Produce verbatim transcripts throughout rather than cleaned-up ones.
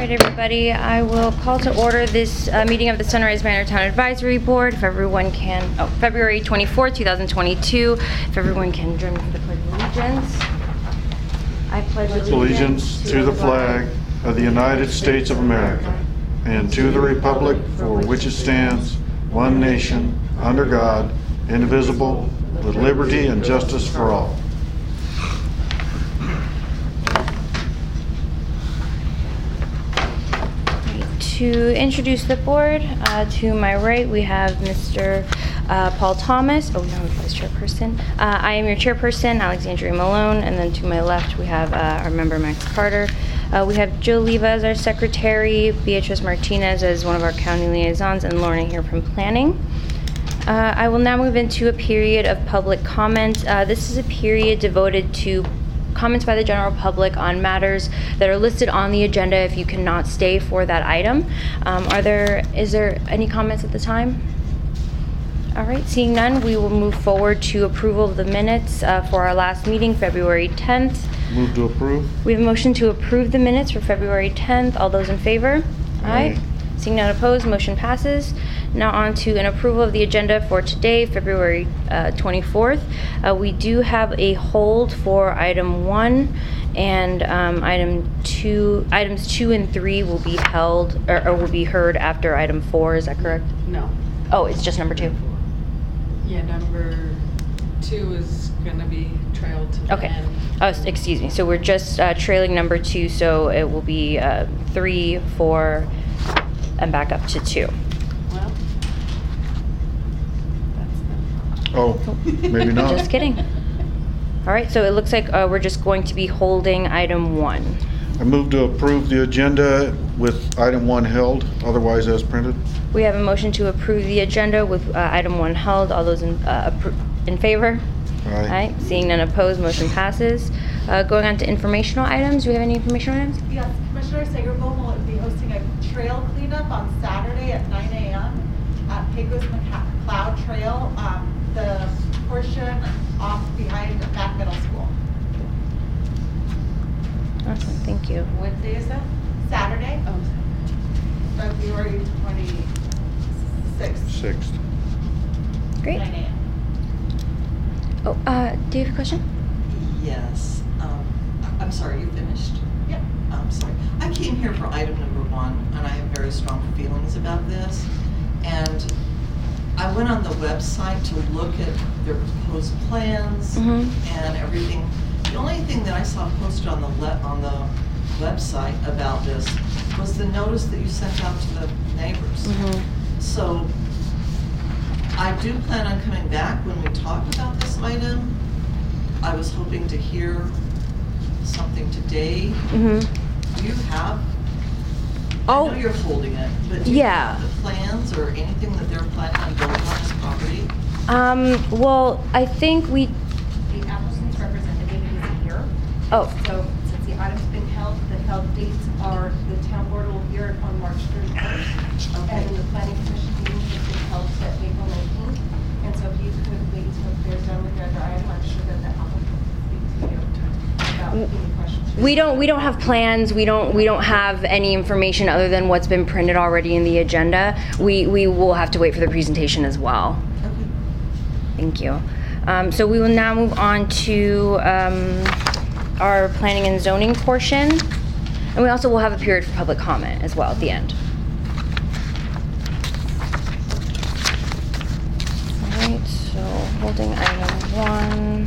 right, everybody, I will call to order this uh, meeting of the Sunrise Manor Town Advisory Board. If everyone can, oh, February twenty-fourth, two thousand twenty-two. If everyone can join me for the Pledge of Allegiance. I pledge allegiance to the flag of the United States of America and to the republic for which it stands, one nation, under God, indivisible, with liberty and justice for all. To introduce the board, uh, to my right we have Mister Uh, Paul Thomas. Oh, we don't have a vice chairperson. Uh, I am your chairperson, Alexandria Malone, and then to my left we have uh, our member Max Carter. Uh, we have Joe Leva as our secretary, Beatrice Martinez as one of our county liaisons, and Lorna here from planning. Uh, I will now move into a period of public comment. Uh, this is a period devoted to comments by the general public on matters that are listed on the agenda if you cannot stay for that item. Um, are there, is there any comments at the time? All right, seeing none, we will move forward to approval of the minutes uh, for our last meeting, February tenth. Move to approve. We have a motion to approve the minutes for February tenth. All those in favor? Aye. Aye. Seeing none opposed, motion passes. Now on to an approval of the agenda for today, February uh, twenty-fourth. Uh, we do have a hold for item one, and um, item two, items two and three will be held or, or will be heard after item four. Is that correct? No. Oh, it's just number two. Yeah, number two is going to be trailed to the Okay. end. Oh, s- excuse me. So we're just uh, trailing number two, so it will be uh, three, four, and back up to two. Well, that's not. Oh, maybe not. Just kidding. All right, so it looks like uh, we're just going to be holding item one. I move to approve the agenda with item one held, otherwise as printed. We have a motion to approve the agenda with uh, item one held. All those in, uh, appro- in favor? Aye. Seeing none opposed, motion passes. Uh, going on to informational items. Do we have any informational items? Yes, Commissioner Sagerboom will be hosting a trail cleanup on Saturday at nine A M at Pecos McLeod Trail, um, the portion off behind Mac Middle School. Awesome, thank you. What day is that? Saturday, Oh, February twenty-sixth. Sixth. Great. nine A M Oh, uh, do you have a question? Yes. Um, I- I'm sorry, you finished? Yep. I'm sorry. I came here for item number one, and I have very strong feelings about this. And I went on the website to look at their proposed plans Mhm. and everything. The only thing that I saw posted on the le- on the website about this was the notice that you sent out to the neighbors. Mm-hmm. So I do plan on coming back when we talk about this item. I was hoping to hear something today. Mm-hmm. Do you have, Oh. I know you're holding it, but do you Yeah. have the plans or anything that they're planning on building on this property? Um, well, I think we, The applicant's representative is here. oh, So since the item's been held, the held dates are, the town board will hear it on March thirty-first. Okay. And then the planning commission meeting has been held to April nineteenth. And so if you could wait till they're done with their other item, I'm sure that the applicant will speak to you about any questions. we don't, we don't have plans, we don't, we don't have any information other than what's been printed already in the agenda. We, we will have to wait for the presentation as well. Okay. Thank you. Um, so we will now move on to um, our planning and zoning portion. And we also will have a period for public comment as well at the end. All right, so holding item one.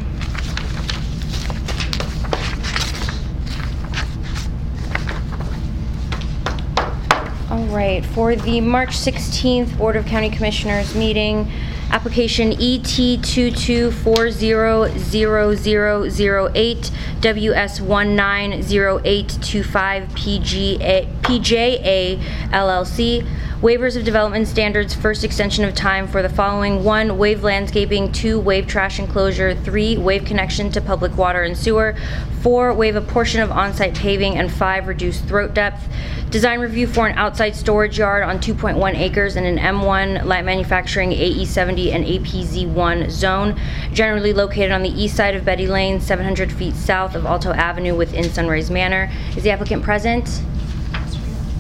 All right, for the March sixteenth Board of County Commissioners meeting, application E T two two four zero zero zero zero eight W S one nine zero eight two five P G A P J A L L C. Waivers of development standards, first extension of time for the following: one, waive landscaping; two, waive trash enclosure; three, waive connection to public water and sewer; four, waive a portion of on-site paving; and five, reduce throat depth. Design review for an outside storage yard on two point one acres in an M one light manufacturing A E seventy and A P Z one zone, generally located on the east side of Betty Lane, seven hundred feet south of Alto Avenue within Sunrise Manor. Is the applicant present?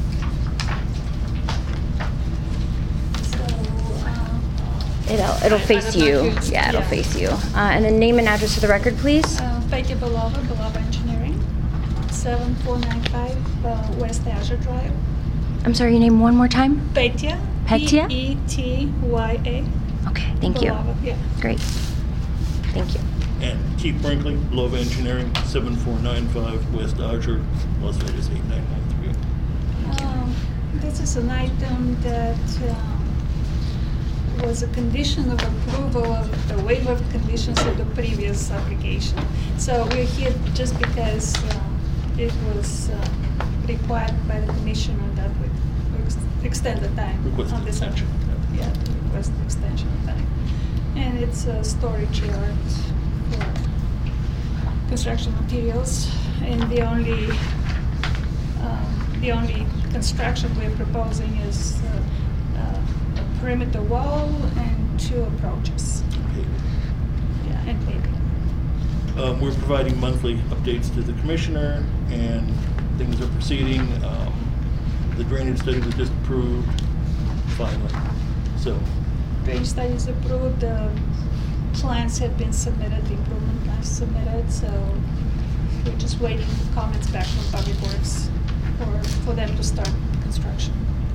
It'll, it'll I- I face don't know you. if it's- Yeah, it'll yeah. face you. Uh, and then name and address for the record, please. Uh, Petya Belova, Belova Engineering, seven four nine five uh, West Azure Drive. I'm sorry, your name one more time? Petya. Petya? P E T Y A. Okay, thank you. Belova, yeah. Great. Thank you. And Keith Brinkley, Belova Engineering, seven four nine five West Dodger, Las Vegas eight nine nine three. Um, This is an item that um, was a condition of approval of the waiver of conditions of the previous application. So we're here just because um, it was uh, required by the commissioner that we we ex- extend the time Request on this. extension. Yeah, to request extension of time. And it's a storage yard for construction materials. And the only um, the only construction we're proposing is uh, uh, a perimeter wall and two approaches. Yeah, and paving. Um, we're providing monthly updates to the commissioner, and things are proceeding. Um, the drainage study was just approved finally, so Drainage study is approved, the plans have been submitted, the improvement plans submitted, so we're just waiting for comments back from Public Works for, for them to start construction.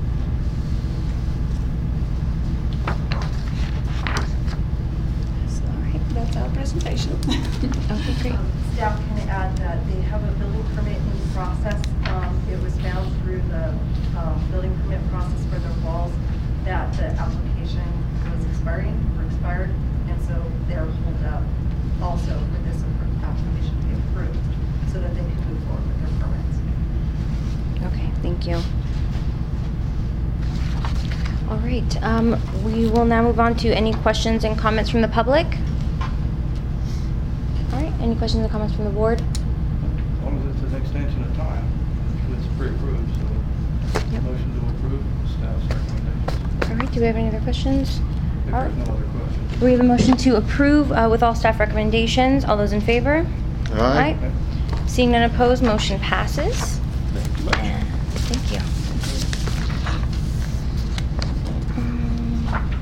So, that's our presentation. Okay, great. Um, Staff can add that they have a building permit in process. Um, It was found through the um, building permit process for their walls that the application was expiring or expired, and so they're pulled up also for this appro- application to be approved so that they can move forward with their permits. Okay, thank you. All right, um, we will now move on to any questions and comments from the public. All right, any questions or comments from the board? As long as it's an extension of time, it's pre-approved, so Yep. motion to approve staff's recommendations. All right, do we have any other questions? If All there's right. no other questions. We have a motion to approve uh, with all staff recommendations. All those in favor? Aye. Seeing none opposed, motion passes. thank you much. And thank you. Um,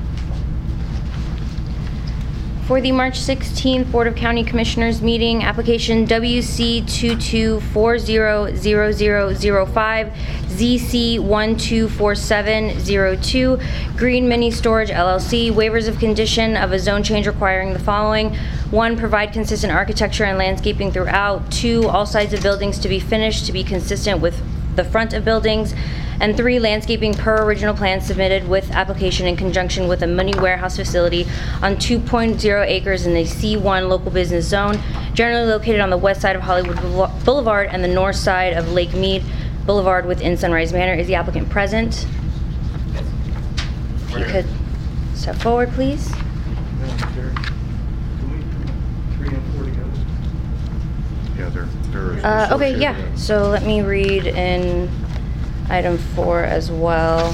For the March sixteenth Board of County Commissioners meeting, application W C two two four zero zero zero zero five, Z C one two four seven zero two, Green Mini Storage L L C, waivers of condition of a zone change requiring the following. One, provide consistent architecture and landscaping throughout. Two, all sides of buildings to be finished to be consistent with the front of buildings. And three, landscaping per original plan submitted with application in conjunction with a mini warehouse facility on two point zero acres in the C one local business zone, generally located on the west side of Hollywood Boulevard and the north side of Lake Mead Boulevard within Sunrise Manor. Is the applicant present? If you could step forward, please. Madam Chair, can we three and four together? Yeah, they're, they're. Uh, okay, associated. yeah, so let me read in item four as well.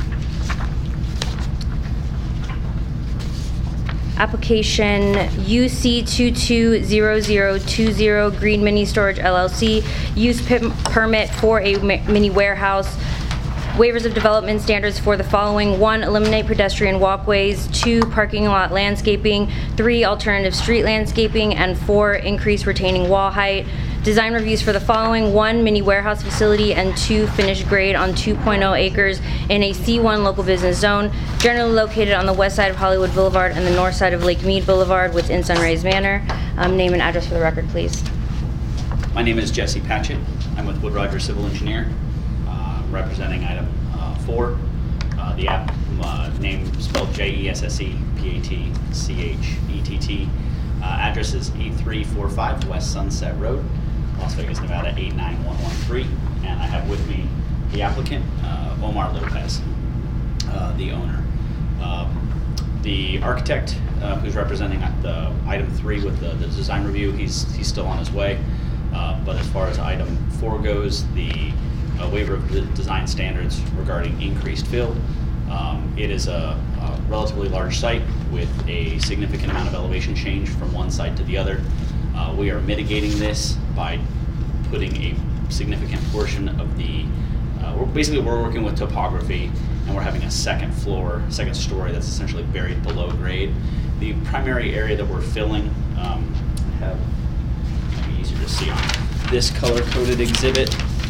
Application U C two two zero zero two zero Green Mini Storage L L C, use pim- permit for a mi- mini warehouse. Waivers of development standards for the following. One, eliminate pedestrian walkways. Two, parking lot landscaping. Three, alternative street landscaping. And four, increase retaining wall height. Design reviews for the following. One, mini warehouse facility, and two, finished grade on two point oh acres in a C one local business zone, generally located on the west side of Hollywood Boulevard and the north side of Lake Mead Boulevard within Sunrise Manor. Um, name and address for the record, please. My name is Jesse Patchett. I'm with Wood Rogers Civil Engineer, uh, representing item uh, four. Uh, the app uh, name spelled J E S S E P A T C H E T T. Uh, address is eight three four five West Sunset Road, Las Vegas, Nevada eight nine one one three. And I have with me the applicant, uh, Omar Lopez, uh, the owner. Um, the architect uh, who's representing the item three with the, the design review, he's, he's still on his way. Uh, but as far as item four goes, the uh, waiver of the design standards regarding increased fill, um, it is a, a relatively large site with a significant amount of elevation change from one side to the other. Uh, we are mitigating this by putting a significant portion of the uh, we're, basically we're working with topography, and we're having a second floor, second story that's essentially buried below grade. The primary area that we're filling, um, I have, maybe easier to see on this color-coded exhibit.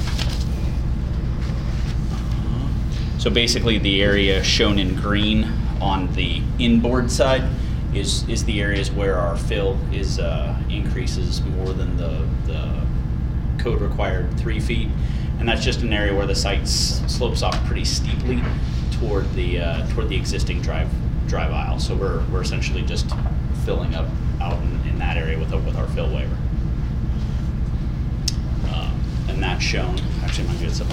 So basically the area shown in green on the inboard side is, is the areas where our fill is uh, increases more than the, the code required three feet. And that's just an area where the site s- slopes off pretty steeply toward the uh, toward the existing drive drive aisle. So we're we're essentially just filling up out in, in that area with a, with our fill waiver. Um, and that's shown. Actually, I'm gonna get some.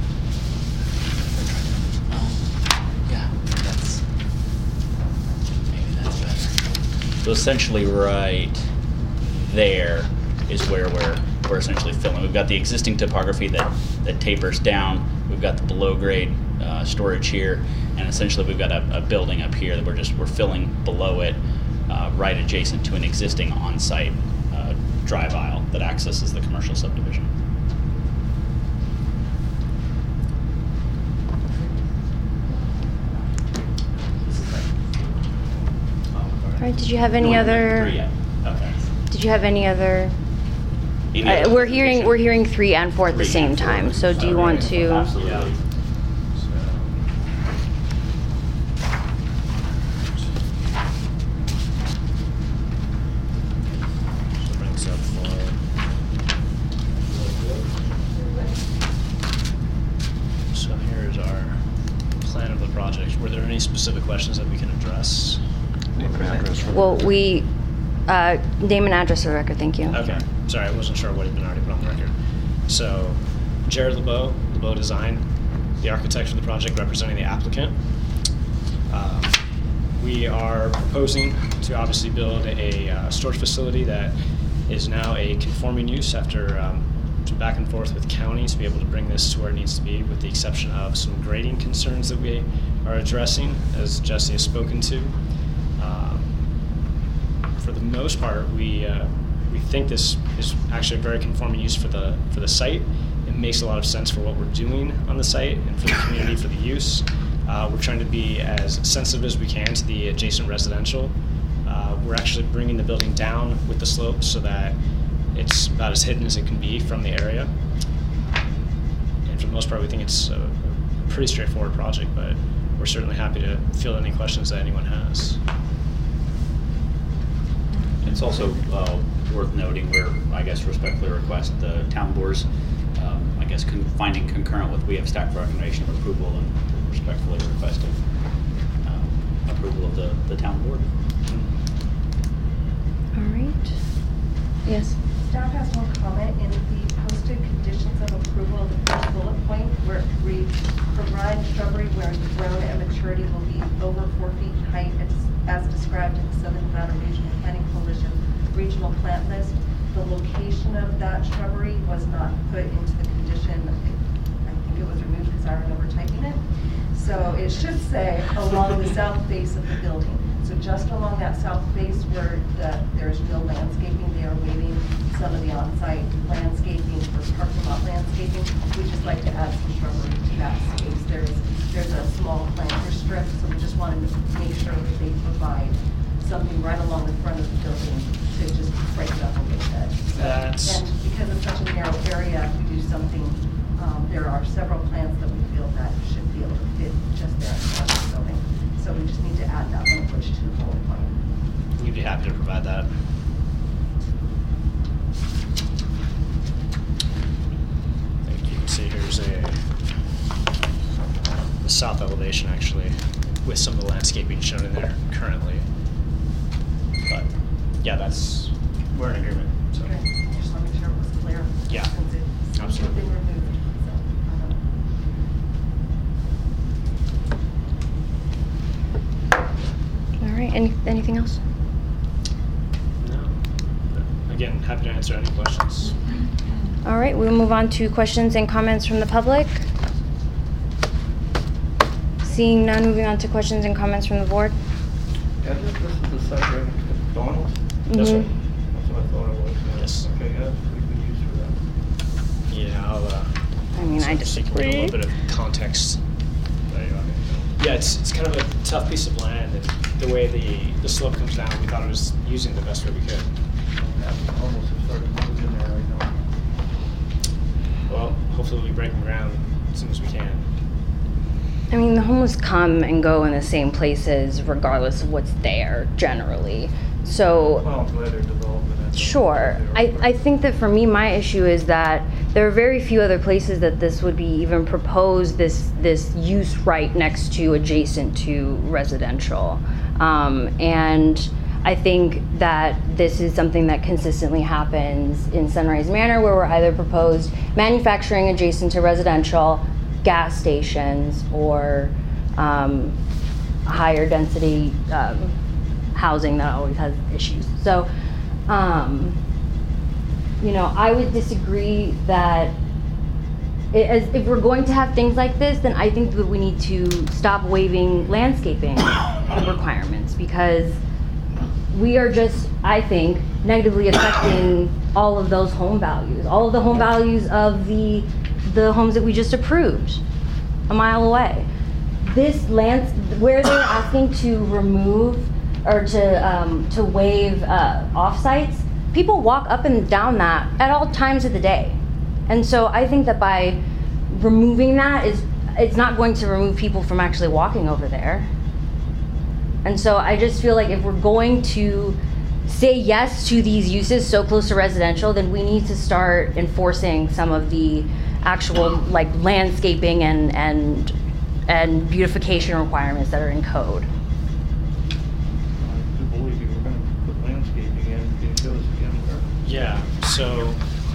Yeah, that's maybe that's better. So essentially, right there is where we're we're essentially filling. We've got the existing topography that that tapers down. We've got the below grade uh, storage here, and essentially we've got a, a building up here that we're just we're filling below it, uh, right adjacent to an existing on-site uh, drive aisle that accesses the commercial subdivision. All right, did you have any No, other? three yet. Okay. Did you have any other? Any Uh, other we're hearing clarification? we're hearing three and four at the Three same and four. time. So do you want to? Absolutely. So brings up for. So here's our plan of the project. Were there any specific questions that we can address? Name and address for the- Well, we uh, name and address for the record. Thank you. Okay, sorry, I wasn't sure what had been already put on the record. So, Jared LeBeau, LeBeau Design, the architect for the project representing the applicant. Um, we are proposing to obviously build a uh, storage facility that is now a conforming use after um, some back and forth with county to be able to bring this to where it needs to be, with the exception of some grading concerns that we are addressing, as Jesse has spoken to. Um, for the most part, we uh, we think this is actually a very conforming use for the for the site. It makes a lot of sense for what we're doing on the site and for the community for the use. Uh, we're trying to be as sensitive as we can to the adjacent residential. Uh, we're actually bringing the building down with the slope so that it's about as hidden as it can be from the area. And for the most part, we think it's a pretty straightforward project, but we're certainly happy to field any questions that anyone has. It's also uh, worth noting, we're, I guess, respectfully request the town boards, um, I guess, con- finding concurrent with, we have staff recommendation of approval, and respectfully requesting um, approval of the, the town board. All right. Yes. Staff has one comment in the posted conditions of approval, the first bullet point, where it reads, provide shrubbery where the grown at maturity will be over four feet in height as, as described in the Southern Nevada Regional Planning Coalition Regional Plant List. The location of that shrubbery was not put into the condition. I think it was removed because I remember typing it. So it should say along the south face of the building. So just along that south face where the, there's no landscaping, they are waiving some of the on-site landscaping for parking lot landscaping. We'd just like to add some shrubbery to that space. There's there's a small planter strip, so we just wanted to make sure that they provide something right along the front of the building to just break it up a little bit. So, That's- and because it's such a narrow area, if we do something, um, there are several plants that we feel that should be able to fit just there in front of the building. So we just need to add that language to the bullet point. We'd be happy to provide that. I think you can see here's a the south elevation actually with some of the landscaping shown in there currently. But yeah, that's we're in agreement. So Okay, just want to make sure it was clear. Yeah, Since it's absolutely. been removed, so, I don't know. All right. Any anything else? No. But again, happy to answer any questions. All right. We'll move on to questions and comments from the public. Seeing none, moving on to questions and comments from the board. Yeah, this, this is the site right next to McDonald's? Yes, sir. Mhm. That's what I thought it was. yeah. Yes. Okay, yeah, that's pretty good use for that. Yeah, I'll, uh, I mean, I So just to give you a disagree. little bit of context. There you are. Yeah, it's, it's kind of a tough piece of land, and the way the, the slope comes down, we thought it was using the best way we could. Yeah, almost have started moving in there right now. Well, hopefully we'll be breaking ground as soon as we can. I mean, the homeless come and go in the same places regardless of what's there, generally. So, Well, I'm glad they're developing it. sure. I, I think that for me, my issue is that there are very few other places that this would be even proposed, this this use right next to, adjacent to residential. Um, and I think that this is something that consistently happens in Sunrise Manor, where we're either proposed manufacturing adjacent to residential, gas stations, or um, higher density um, housing that always has issues. So, um, you know, I would disagree that it, as, if we're going to have things like this, then I think that we need to stop waiving landscaping requirements, because we are just, I think, negatively affecting all of those home values, all of the home values of the the homes that we just approved a mile away. This land, where they're asking to remove or to um, to waive uh, off-sites, people walk up and down that at all times of the day. And so I think that by removing that, is it's not going to remove people from actually walking over there. And so I just feel like if we're going to say yes to these uses so close to residential, then we need to start enforcing some of the actual like landscaping and and and beautification requirements that are in code. I do believe you were gonna put landscaping in, can you show us again where? Yeah, so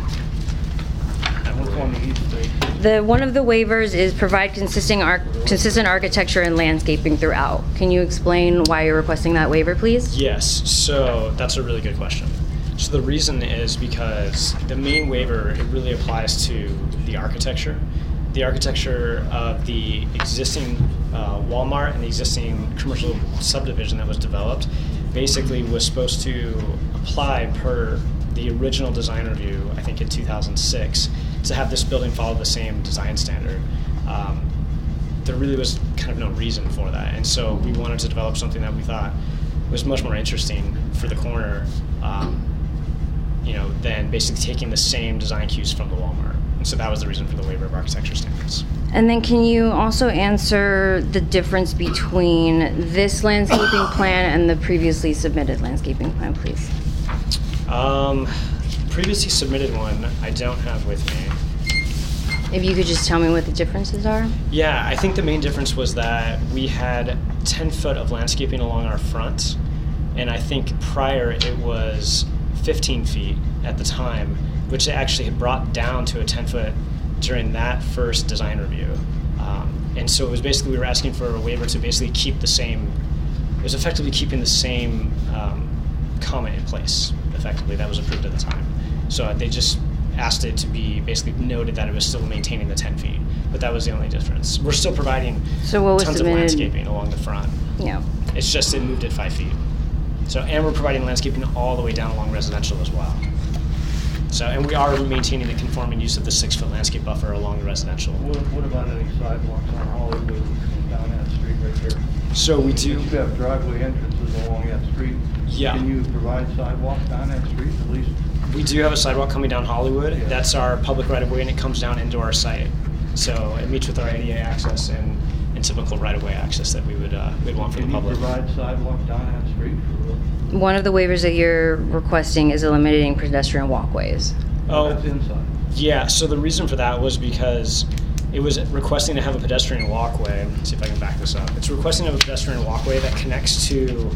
What's on the east side? The one of the waivers is provide consistent arch consistent architecture and landscaping throughout. Can you explain why you're requesting that waiver, please? yes, so that's a really good question. So the reason is because the main waiver, it really applies to the architecture. The architecture of the existing uh, Walmart and the existing commercial subdivision that was developed basically was supposed to apply per the original design review, I think in two thousand six, to have this building follow the same design standard. Um, there really was kind of no reason for that. And so we wanted to develop something that we thought was much more interesting for the corner, um, you know, than basically taking the same design cues from the Walmart. And so that was the reason for the waiver of architecture standards. And then can you also answer the difference between this landscaping plan and the previously submitted landscaping plan, please? Um, previously submitted one, I don't have with me. If you could just tell me what the differences are? Yeah, I think the main difference was that we had ten foot of landscaping along our front, and I think prior it was fifteen feet at the time, which they actually had brought down to a ten foot during that first design review. Um, and so it was basically, we were asking for a waiver to basically keep the same, it was effectively keeping the same um, comment in place, effectively, that was approved at the time. So they just asked it to be basically noted that it was still maintaining the ten feet, but that was the only difference. We're still providing So what was tons submitted? of landscaping along the front. Yeah. It's just it moved it five feet. So, and we're providing landscaping all the way down along residential as well. So, and we are maintaining the conforming use of the six-foot landscape buffer along the residential. What, what about any sidewalks on Hollywood down that street right there? So we do. You have driveway entrances along that street. Yeah. Can you provide sidewalks down that street at least? We do have a sidewalk coming down Hollywood. Yeah. That's our public right-of-way, and it comes down into our site. So it meets with our A D A access and, and typical right-of-way access that we would uh, we'd want for the public. Can you provide sidewalks down that street? For One of the waivers that you're requesting is eliminating pedestrian walkways. Oh, That's inside. yeah. So the reason for that was because it was requesting to have a pedestrian walkway. Let's see if I can back this up. It's requesting to have a pedestrian walkway that connects to,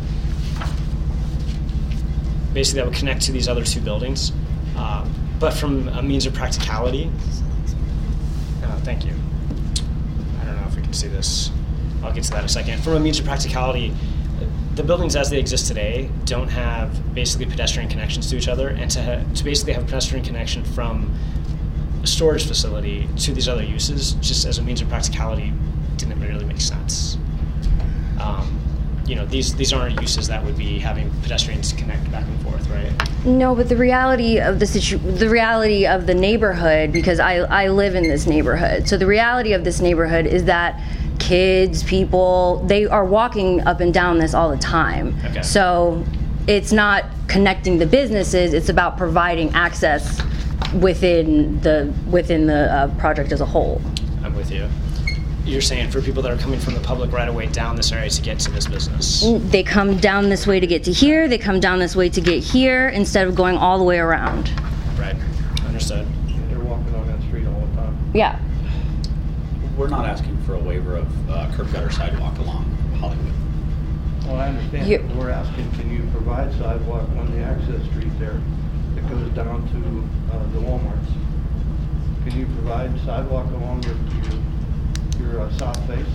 basically that would connect to these other two buildings. Um, but from a means of practicality, oh, thank you. I don't know if we can see this. I'll get to that in a second. From a means of practicality, the buildings as they exist today don't have basically pedestrian connections to each other, and to, ha to basically have a pedestrian connection from a storage facility to these other uses, just as a means of practicality, didn't really make sense. Um, you know, these these aren't uses that would be having pedestrians connect back and forth, right? No, but the reality of the situ- the reality of the neighborhood, because I, I live in this neighborhood. So the reality of this neighborhood is that kids, people, they are walking up and down this all the time. Okay. So it's not connecting the businesses, it's about providing access within the within the uh, project as a whole. I'm with you. You're saying for people that are coming from the public right away down this area to get to this business. They come down this way to get to here, they come down this way to get here, instead of going all the way around. Right. Understood. They're walking on that street all the time. Yeah. We're not asking for a waiver of uh, curb gutter sidewalk along Hollywood. Well, I understand, You- but we're asking, can you provide sidewalk on the access street there that goes down to uh, the Walmarts? Can you provide sidewalk along your, your, your uh, south face?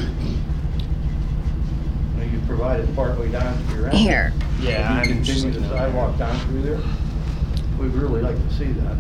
Now, you provide it partway down to your end. Here. Yeah, I'm Can you just continue the looking at it. sidewalk down through there? We'd really like to see that.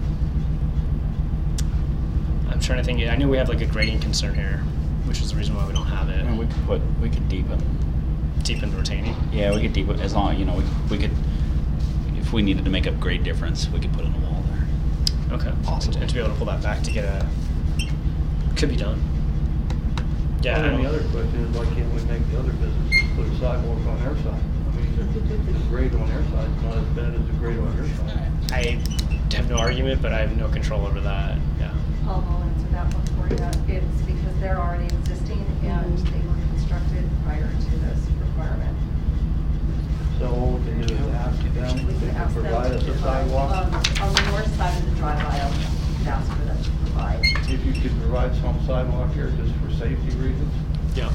I'm trying to think. I know we have like a grading concern here, which is the reason why we don't have it. I mean, we could put, we could deepen. Deep into retaining. Yeah, we could deepen, as long, you know, we, we could, if we needed to make up grade difference, we could put in a wall there. Okay. Possible. And to be able to pull that back to get a, could be done. Yeah. I And the don't- other question is, why can't we make the other businesses put a sidewalk on their side? I mean, the the grade on their side is not as bad as the grade on your side. I have no argument, but I have no control over that. Yeah. Paul will answer that one for you. It's because they're already existing and they were constructed prior to this requirement. So all we can do is ask them We if they can can ask them provide us to a provide, sidewalk. um, on the north side of the drive aisle, we can ask for them to provide. If you could provide some sidewalk here just for safety reasons. Yeah.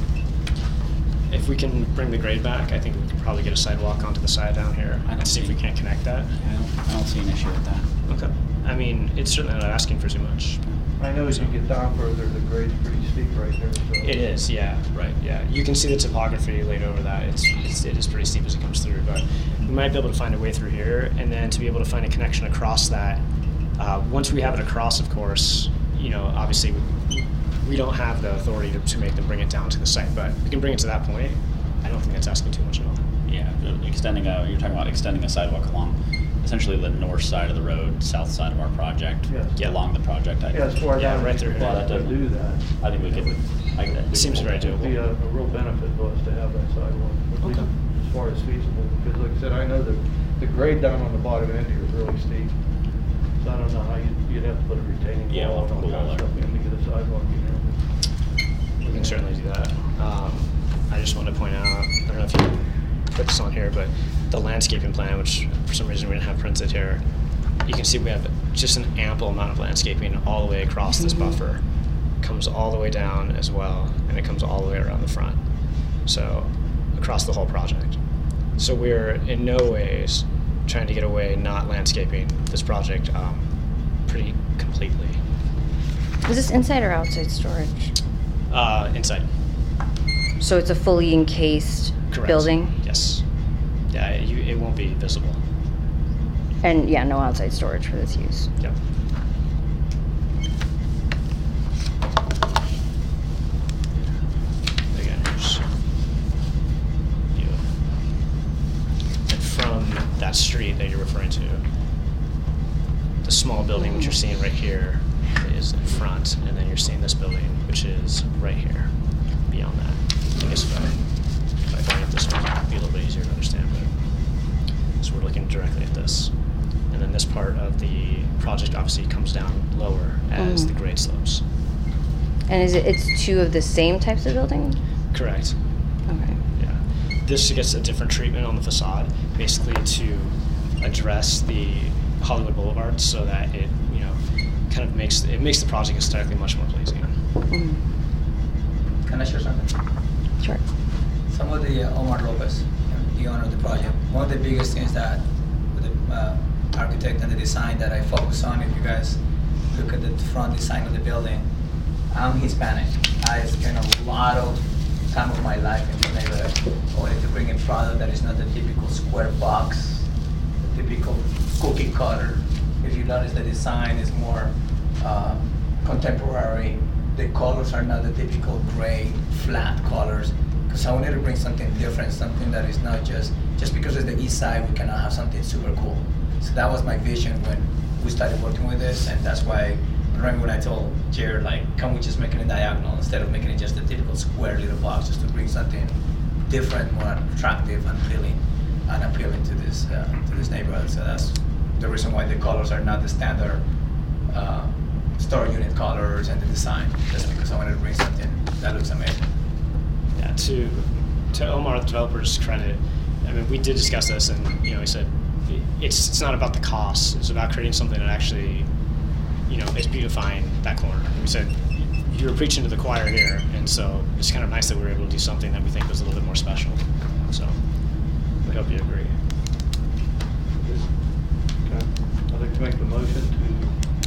If we can bring the grade back, I think we could probably get a sidewalk onto the side down here I don't and see if we see- can't connect that. I don't, I don't see an issue with that. Okay. I mean, it's certainly not asking for too much. I know as you get down further, the grade's pretty steep right there, so. It is, yeah, right, yeah. You can see the topography laid over that. It's, it's it is pretty steep as it comes through, but we might be able to find a way through here, and then to be able to find a connection across that. Uh, once we have it across, of course, you know, obviously we, we don't have the authority to, to make them bring it down to the site, but we can bring it to that point. I don't think that's asking too much at all. Yeah, the- extending a, you're talking about extending a sidewalk along essentially the north side of the road, south side of our project, Yes. Yeah. along the project. I, Yeah, as far as Yeah, I right through here. Well, that to doesn't- do that. I think we could, I could. It seems very It'd be a, doable. a real benefit to us to have that sidewalk, at least Okay. as far as feasible. Because like I said, I know the, the grade down on the bottom end here is really steep. So I don't know how you'd, you'd have to put a retaining Yeah, wall we'll have and to all put a that wall stuff in to get a sidewalk in there. We can certainly do that. Um, I just want to point out, I don't know if you put this on here, but the landscaping plan, which for some reason we didn't have printed here, you can see we have just an ample amount of landscaping all the way across this buffer. Comes all the way down as well, and it comes all the way around the front. So across the whole project. So we're in no ways trying to get away not landscaping this project um, pretty completely. Is this inside or outside storage? Uh, inside. So it's a fully encased Correct. building? Yes. Yeah, you, it won't be visible. And yeah, no outside storage for this use. Yep. Again, here's you. And from that street that you're referring to, the small building which you're seeing right here is in front, and then you're seeing this building, which is right here, beyond that. I guess if I, if I bring up this one, it'll be a little bit easier to understand, but so we're looking directly at this. And then this part of the project obviously comes down lower as Mhm. the grade slopes. And is it, it's two of the same types of building? Correct. Okay. Yeah. This gets a different treatment on the facade, basically to address the Hollywood Boulevard so that it, you know, kind of makes it makes the project aesthetically much more pleasing. Mm. Can I share something? Sure. Some of the uh, Omar Lopez, the owner of the project, one of the biggest things that with the uh, architect and the design that I focus on, if you guys look at the front design of the building, I'm Hispanic. I spend a lot of time of my life in the neighborhood. I wanted to bring a product that is not the typical square box, the typical cookie cutter. If you notice, the design is more uh, contemporary. The colors are not the typical gray, flat colors. because I wanted to bring something different, something that is not just, just because it's the east side, we cannot have something super cool. So that was my vision when we started working with this, and that's why, I remember when I told Jared, like, can we just make it a diagonal instead of making it just a typical square little box, just to bring something different, more attractive and appealing, and appealing to this, uh, to this neighborhood. So that's the reason why the colors are not the standard uh, store unit colors and the design, just because I wanted to bring something that looks amazing. Yeah, to to Omar, the developer's credit, I mean, we did discuss this, and you know, he said it's it's not about the cost; it's about creating something that actually, you know, is beautifying that corner. And we said you were preaching to the choir here, and so it's kind of nice that we were able to do something that we think was a little bit more special. So we hope you agree. Okay. I'd like to make the motion to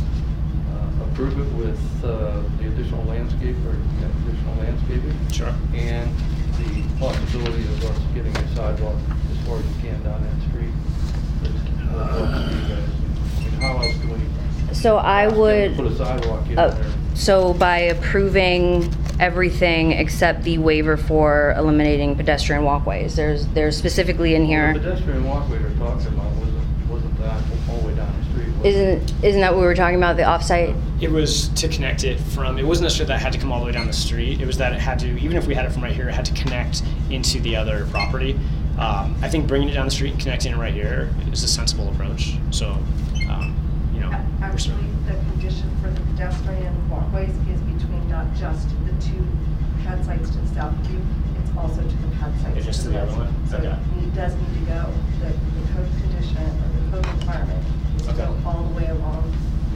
uh, approve it with uh, the additional landscape or yeah, additional landscaping. Sure. And the possibility of us getting a sidewalk as far as you can down that street. That's what helps you guys. I mean, how else can we? So I would. Put a sidewalk in uh, there. So by approving everything except the waiver for eliminating pedestrian walkways, there's there's specifically in here. Well, the pedestrian walkway they're talking about wasn't wasn't that all the way down the street. Was Isn't isn't that what we were talking about, the offsite? It was to connect it from, it wasn't necessarily that it had to come all the way down the street. It was that it had to, even if we had it from right here, it had to connect into the other property. Um, I think bringing it down the street and connecting it right here is a sensible approach. So, um, you know. Actually, the condition for the pedestrian walkways is between not just the two pad sites to the south of you, it's also to the pad sites. It's just to to the other one? So Okay. it does need to go, the, the code condition or the code requirement is to Okay. go all the way along.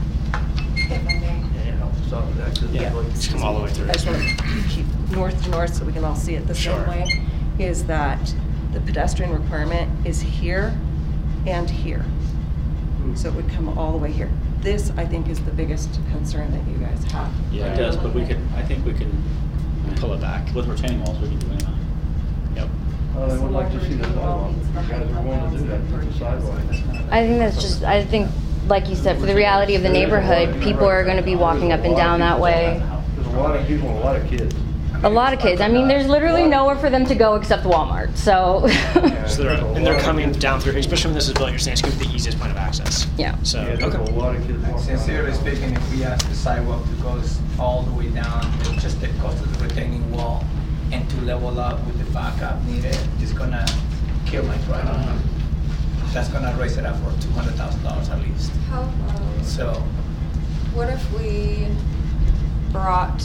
If I may. Yeah. help us out with that. 'Cause Yeah, it's like- just come all the way through. I just want to keep north to north so we can all see it the Sure. same way, is that the pedestrian requirement is here and here. So it would come all the way here. This, I think, is the biggest concern that you guys have. Yeah. It does, but we could, I think we can. Pull it back. With retaining walls, we can do anything. Yep. Well, I would like to see the sidewalk. You guys are willing to do that, put the sidewalk. I think that's just, I think, like you said, for the reality of the neighborhood, people are going to be walking up and down that way. There's a lot of people, and a lot of kids. A lot of kids. I mean, there's literally nowhere for them to go except Walmart, so. So they're, and they're coming down through here, especially when this is built, you're saying it's going to be the easiest point of access. Yeah. So, Yeah, there's a okay. lot of kids walking. Sincerely speaking, if we ask the sidewalk to go s- all the way down, it's just the cost of the retaining wall and to level up with the backup needed, it's gonna kill my project. That's gonna raise it up for two hundred thousand dollars at least. How about, So, what if we brought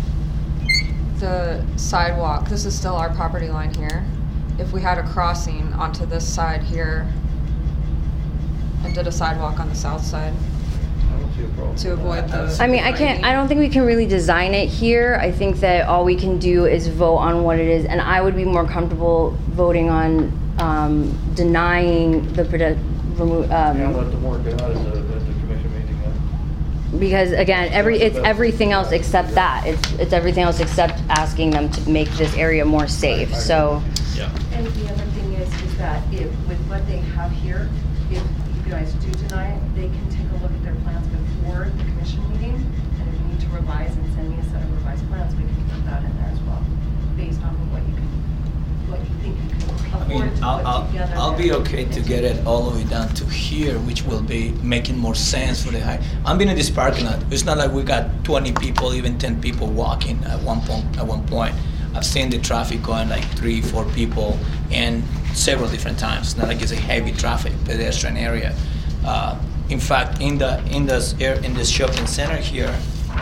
the sidewalk, this is still our property line here, if we had a crossing onto this side here and did a sidewalk on the south side I don't see a problem. to avoid the. I mean, I can't, I don't think we can really design it here. I think that all we can do is vote on what it is, and I would be more comfortable voting on um, denying the, pede- remo- Yeah, let um, them work it out at the, at the commission meeting then. because again, every, it's everything else except that. It's, it's everything else except asking them to make this area more safe, so. Yeah. And the other thing is, is that if, with what they have here, if you guys do deny it, they can take a look at their plans before the commission meeting. And if you need to revise and send me a set of revised plans, we can put that in there as well, based on what you can, what you think you can I mean, afford to I'll, put I'll, together. I'll be there. okay to get it all the way down to here, which will be making more sense for the high. I'm being in this parking lot. It's not like we got twenty people, even ten people walking at one point. At one point, I've seen the traffic going like three, four people, and several different times. It's not like it's a heavy traffic pedestrian area. Uh, in fact, in the in this air in this shopping center here,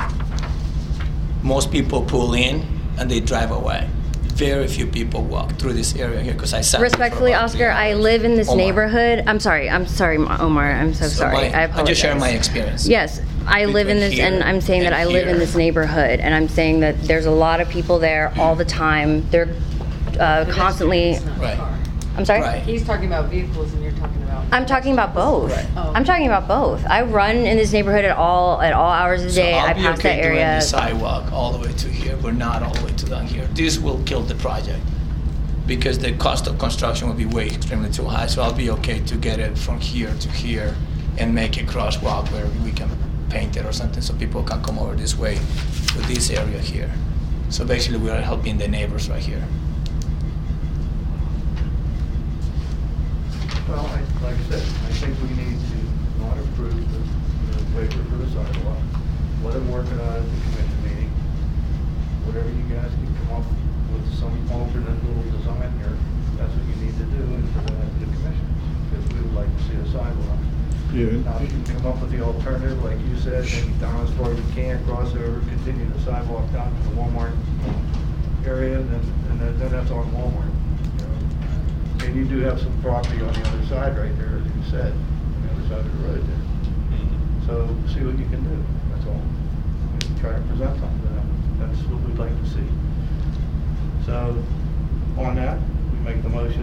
most people pull in and they drive away. Very few people walk through this area here because I sat here for Respectfully, about Oscar, three I hours. live in this Omar. neighborhood. I'm sorry, I'm sorry, Omar, I'm so, So sorry. my- I I'm apologize. just sharing my experience. Yes, I live in Between this, and here I'm saying that and I live in here. this neighborhood, and I'm saying that there's a lot of people there all the time. They're uh, constantly, Right. I'm sorry? Right. He's talking about vehicles and you're talking about. I'm talking about both. Right. Oh. I'm talking about both. I run in this neighborhood at all, at all hours of the So day. I'll I be pass okay that doing area. the sidewalk all the way to here, but not all the way to down here. This will kill the project because the cost of construction will be way extremely too high. So I'll be okay to get it from here to here and make a crosswalk where we can paint it or something so people can come over this way to this area here. So basically we are helping the neighbors right here. like I said, I think we need to not approve the, the waiver for the sidewalk. Let them work it out at the commission meeting. Whatever you guys can come up with some alternate little design here, that's what you need to do and present it to the commission. Because we would like to see a sidewalk. Yeah. Now, you can come up with the alternative, like you said, maybe down as far as you can, cross over, continue the sidewalk down to the Walmart area, and then, and then, then that's on Walmart. You know? And you do have some property on the other side right there, as you said, on the other side of the road there. So see what you can do, that's all. And try to present something to them. That's what we'd like to see. So on that, we make the motion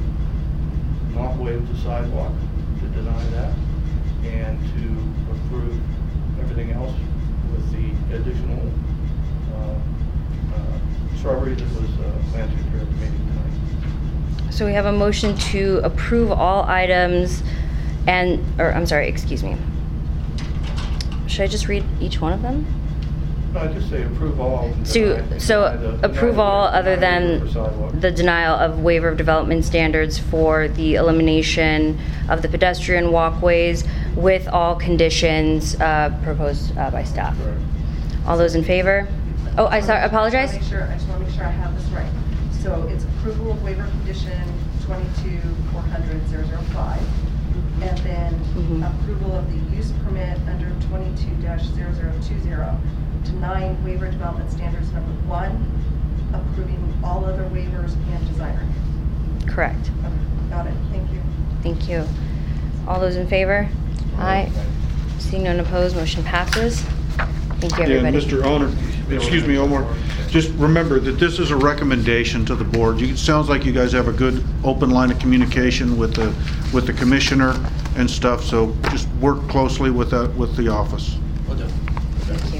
to not waive the sidewalk, to deny that, and to approve everything else with the additional uh, uh, shrubbery that was uh, mentioned here at the meeting tonight. So we have a motion to approve all items and, or I'm sorry, excuse me. Should I just read each one of them? No, I just say approve all. and So, deny- so deny the- approve deny the- all other deny the than waiver for sidewalk. the denial of waiver of development standards for the elimination of the pedestrian walkways with all conditions uh, proposed uh, by staff. Correct. All those in favor? Oh, I sorry, apologize. I just wanna make sure, I just want to make sure I have this right. So it's approval of waiver condition twenty-two four hundred zero zero five, and then Mhm. approval of the use permit under twenty-two dash zero zero two zero, denying waiver development standards number one, approving all other waivers and design review. Correct. Okay, got it, thank you. Thank you. All those in favor? Aye. Seeing none opposed, motion passes. Thank you, Yeah, everybody. Mister Owner, excuse me, Omar, just remember that this is a recommendation to the board. You- It sounds like you guys have a good open line of communication with the, with the commissioner and stuff, so just work closely with that, with the office. Will do. Thank you.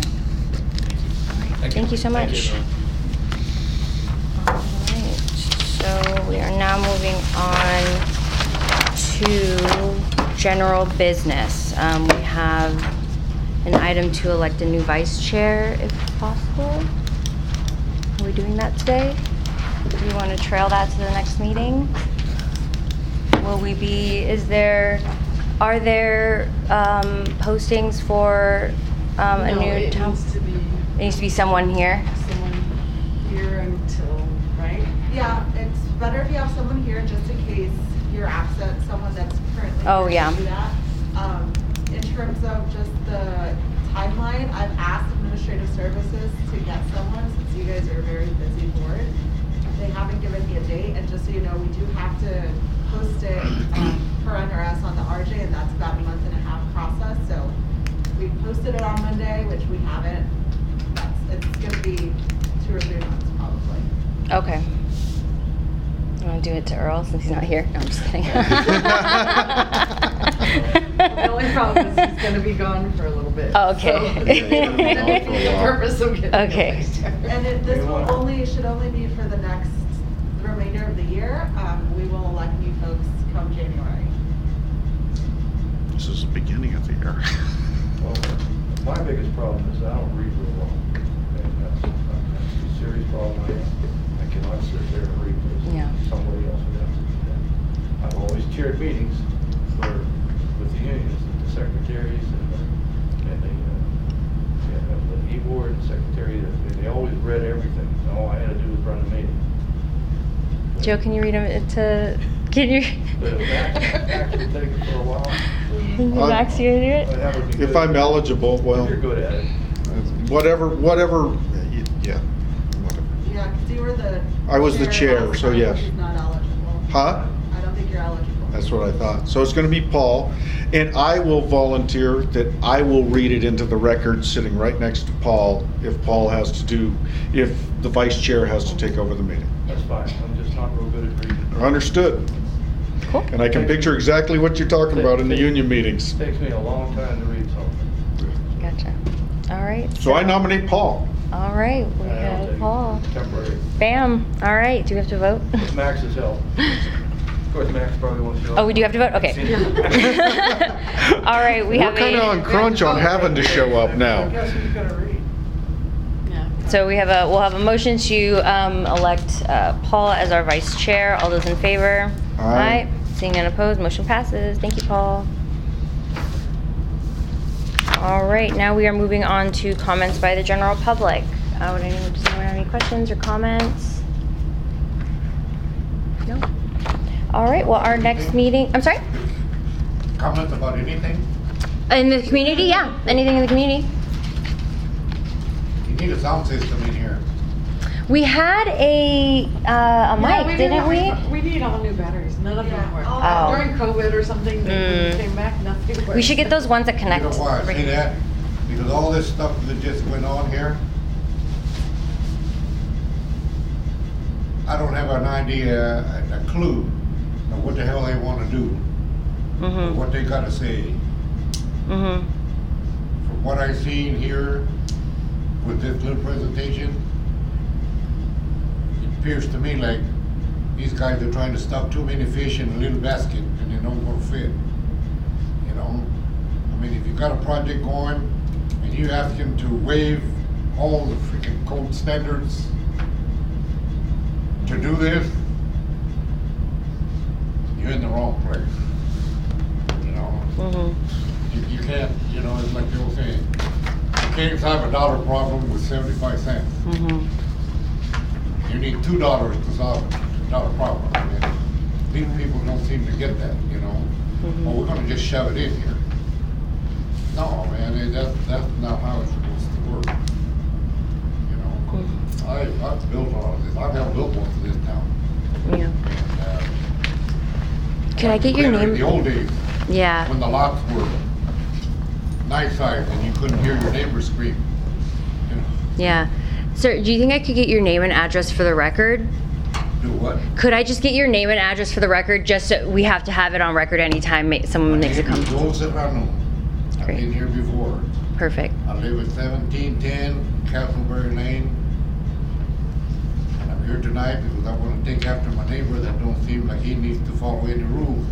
Thank you so much. All right, so we are now moving on to general business. Um, we have an item to elect a new vice chair, if possible. Are we doing that today? Do we want to trail that to the next meeting? Will we be, is there, are there um, postings for um, a No, new it town? needs to be There needs to be someone here. someone here until, right? Yeah, it's better if you have someone here just in case you're absent, someone that's currently Oh, here to yeah. do that. Um, in terms of just the timeline, I've asked administrative services to get someone, since you guys are a very busy board. They haven't given me a date, and just so you know, we do have to post it um, per N R S on the R J, and that's about a month and a half process. So we posted it on Monday, which we haven't. That's, it's gonna be two or three months probably. Okay. You want to do it to Earl since he's not here? No, I'm just kidding. The only problem is he's gonna be gone for a little bit. Oh, okay. So, that defeats the purpose of getting a Okay. vice chair. And it, this will only, should only be for the next remainder of the year. Um, we will elect new folks come January. This is the beginning of the year. Well, my biggest problem is I don't read real well. And that's, that's a serious problem I have. I cannot sit there and read this. Yeah. Somebody else would have to do that. I've always chaired meetings for, with the unions, the secretaries and the, and the, uh, yeah, the E-board and secretary, they, they always read everything. And all I had to do was run the meeting. Joe, can you read him to, can you? But Max, Max would take it for a while. Max, you gonna do it? But that would be If good. I'm eligible, well, You're good at it. whatever, whatever, yeah. whatever. Yeah, because you were the. I was the chair, last so time, yes. which is not eligible. Huh? I don't think you're eligible. That's what I thought. So it's going to be Paul, and I will volunteer that I will read it into the record sitting right next to Paul if Paul has to do, if the vice chair has to take over the meeting. That's fine. I'm just not real good at reading. Understood. Cool. And I can picture exactly what you're talking about in the union meetings. It takes me a long time to read something. Gotcha. All right. So I nominate Paul. All right, we And I'll have take Paul. Temporary. Bam. All right, do we have to vote? With Max's help. Of course, Max probably wants to. Oh, we do have to vote? Okay. All right, we We're have kind of on a, crunch on having to show up now. Guess who's gonna read? Yeah. so we have a, we'll have a motion to um, elect uh, Paul as our vice chair. All those in favor? Aye. Seeing none opposed, motion passes. Thank you, Paul. All right, now we are moving on to comments by the general public. Uh, would anyone, does anyone have any questions or comments? No? All right, well, our next meeting, I'm sorry? Comments about anything? In the community, yeah, anything in the community. You need a sound system in here. We had a, uh, a Yeah, mic, didn't we? We need all new batteries. None of them work. Oh. During COVID or something, they Mm. came back, nothing worked. We should get those ones that connect. You know why I say that? Because all this stuff that just went on here, I don't have an idea, a, a clue of what the hell they want to do, Mm-hmm. or what they got to say. Mm-hmm. From what I've seen here with this little presentation, it appears to me like these guys are trying to stuff too many fish in a little basket and they don't want to fit. You know? I mean, if you got a project going and you ask them to waive all the freaking code standards to do this, you're in the wrong place. You know? Mm-hmm. You, you can't, you know, it's like the old saying, you can't solve a dollar problem with seventy-five cents. Mm-hmm. You need two dollars to solve a dollar problem. I mean, these people don't seem to get that, you know. Mm-hmm. Well, we're gonna just shove it in here. No, man, it, that, that's not how it's supposed to work. You know, Mm-hmm. I, I've built all of this. I've helped build most of this town. Yeah. And, uh, Can I get your in name? the old days, Yeah. when the lots were nice size and you couldn't hear your neighbors scream. You know, Yeah. Sir, do you think I could get your name and address for the record? do what? Could I just get your name and address for the record, just so we have to have it on record anytime ma- someone makes a comment? Joel Serrano. I've Great. been here before. Perfect. I live at seventeen ten Castleberry Lane. And I'm here tonight because I want to take after my neighbor that don't seem like he needs to follow any rules.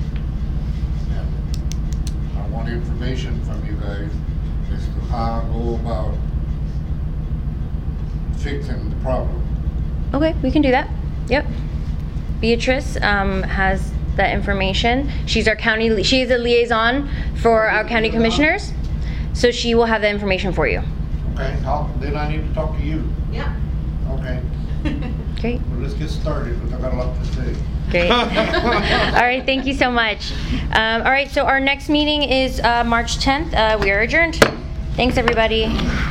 And I want information from you guys as to how I go about fixing the problem. Okay, we can do that. Yep. Beatrice um, has that information. She's our county, li- she is a liaison for our county commissioners, so she will have that information for you. Okay, I'll, then I need to talk to you. Yeah. Okay, Great. well, let's get started because I got a lot to say. Great. All right, thank you so much. Um, all right, so our next meeting is uh, March tenth. Uh, we are adjourned. Thanks, everybody.